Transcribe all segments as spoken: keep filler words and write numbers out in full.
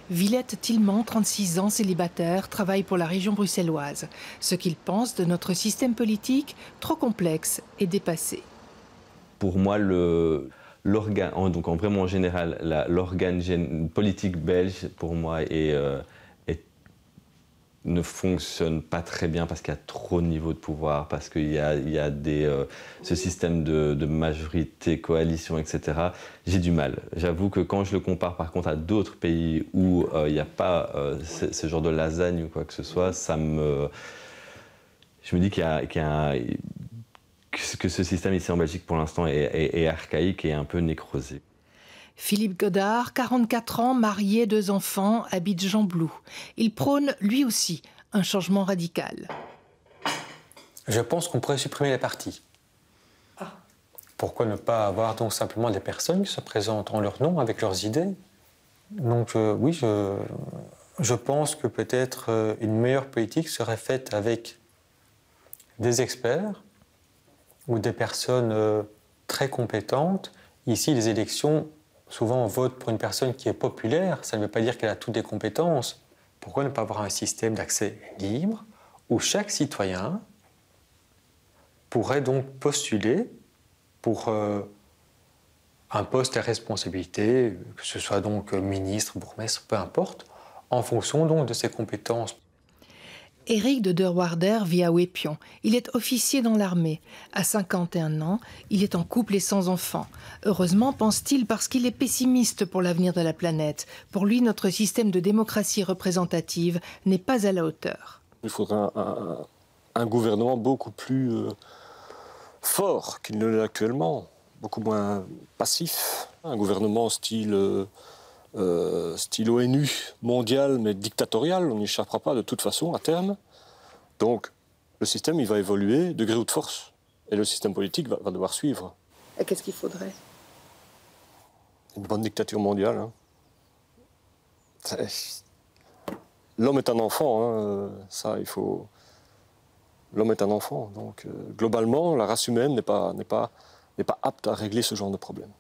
Villette Tillement, trente-six ans, célibataire, travaille pour la région bruxelloise. Ce qu'il pense de notre système politique, trop complexe et dépassé. Pour moi, le, l'organe, donc en vraiment en général, la, l'organe politique belge, pour moi, est, euh, est, ne fonctionne pas très bien parce qu'il y a trop de niveaux de pouvoir, parce qu'il y a, il y a des, euh, ce système de, de majorité, coalition, et cetera. J'ai du mal. J'avoue que quand je le compare par contre à d'autres pays où euh, il n'y a pas euh, ce, ce genre de lasagne ou quoi que ce soit, ça me... Je me dis qu'il y a... Qu'il y a que ce système ici en Belgique pour l'instant est, est, est archaïque et un peu nécrosé. Philippe Godard, quarante-quatre ans, marié, deux enfants, habite Gembloux. Il prône lui aussi un changement radical. Je pense qu'on pourrait supprimer les partis. Ah. Pourquoi ne pas avoir donc simplement des personnes qui se présentent en leur nom avec leurs idées? Donc euh, oui, je, je pense que peut-être euh, une meilleure politique serait faite avec des experts ou des personnes euh, très compétentes. Ici, les élections, souvent on vote pour une personne qui est populaire, ça ne veut pas dire qu'elle a toutes les compétences. Pourquoi ne pas avoir un système d'accès libre où chaque citoyen pourrait donc postuler pour euh, un poste à responsabilité, que ce soit donc ministre, bourgmestre, peu importe, en fonction donc de ses compétences. Éric de Derwaarder vit à Wépion. Il est officier dans l'armée. À cinquante et un ans, il est en couple et sans enfant. Heureusement, pense-t-il, parce qu'il est pessimiste pour l'avenir de la planète. Pour lui, notre système de démocratie représentative n'est pas à la hauteur. Il faudra un, un, un gouvernement beaucoup plus euh, fort qu'il ne l'est actuellement, beaucoup moins passif. Un gouvernement style... Euh, Euh, style O N U mondial mais dictatorial, on n'y échappera pas de toute façon à terme. Donc le système il va évoluer de gré ou de force et le système politique va, va devoir suivre. Et qu'est-ce qu'il faudrait? Une bonne dictature mondiale. Hein. L'homme est un enfant, hein. Ça il faut. L'homme est un enfant, donc euh, globalement la race humaine n'est pas, n'est pas, n'est pas apte à régler ce genre de problème.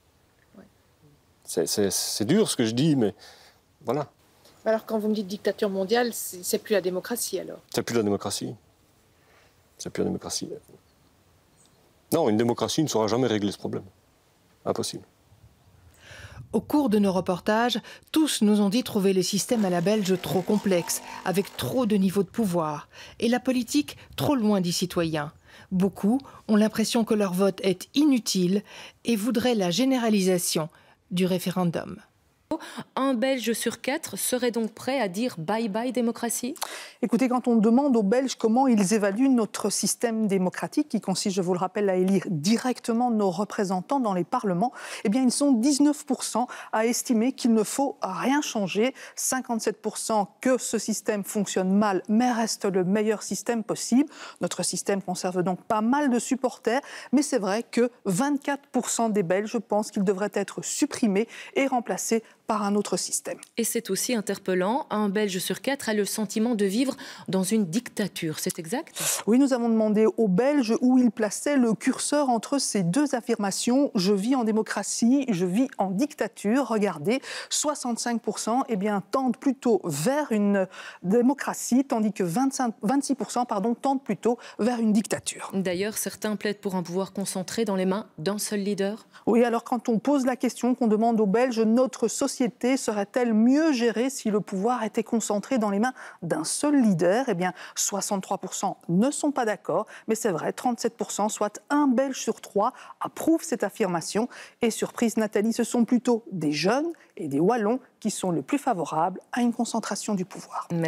C'est dur ce que je dis, mais voilà. Alors quand vous me dites dictature mondiale, c'est plus la démocratie alors? C'est plus la démocratie. C'est plus la démocratie. Non, une démocratie ne saura jamais régler ce problème. Impossible. Au cours de nos reportages, tous nous ont dit trouver le système à la belge trop complexe, avec trop de niveaux de pouvoir, et la politique trop loin des citoyens. Beaucoup ont l'impression que leur vote est inutile et voudraient la généralisation du référendum. Un Belge sur quatre serait donc prêt à dire bye-bye démocratie? Écoutez, quand on demande aux Belges comment ils évaluent notre système démocratique, qui consiste, je vous le rappelle, à élire directement nos représentants dans les parlements, eh bien, ils sont dix-neuf pour cent à estimer qu'il ne faut rien changer, cinquante-sept pour cent que ce système fonctionne mal, mais reste le meilleur système possible. Notre système conserve donc pas mal de supporters, mais c'est vrai que vingt-quatre pour cent des Belges pensent qu'il devrait être supprimé et remplacé par un autre système. Et c'est aussi interpellant, un Belge sur quatre a le sentiment de vivre dans une dictature, c'est exact? Oui, nous avons demandé aux Belges où ils plaçaient le curseur entre ces deux affirmations. Je vis en démocratie, je vis en dictature. Regardez, soixante-cinq pour cent eh bien, tendent plutôt vers une démocratie, tandis que vingt-cinq, vingt-six pour cent pardon, tendent plutôt vers une dictature. D'ailleurs, certains plaident pour un pouvoir concentré dans les mains d'un seul leader. Oui, alors quand on pose la question, qu'on demande aux Belges, notre société serait-elle mieux gérée si le pouvoir était concentré dans les mains d'un seul leader? Eh bien, soixante-trois pour cent ne sont pas d'accord, mais c'est vrai, trente-sept pour cent, soit un Belge sur trois, approuve cette affirmation. Et surprise, Nathalie, ce sont plutôt des jeunes et des Wallons qui sont les plus favorables à une concentration du pouvoir. Merci.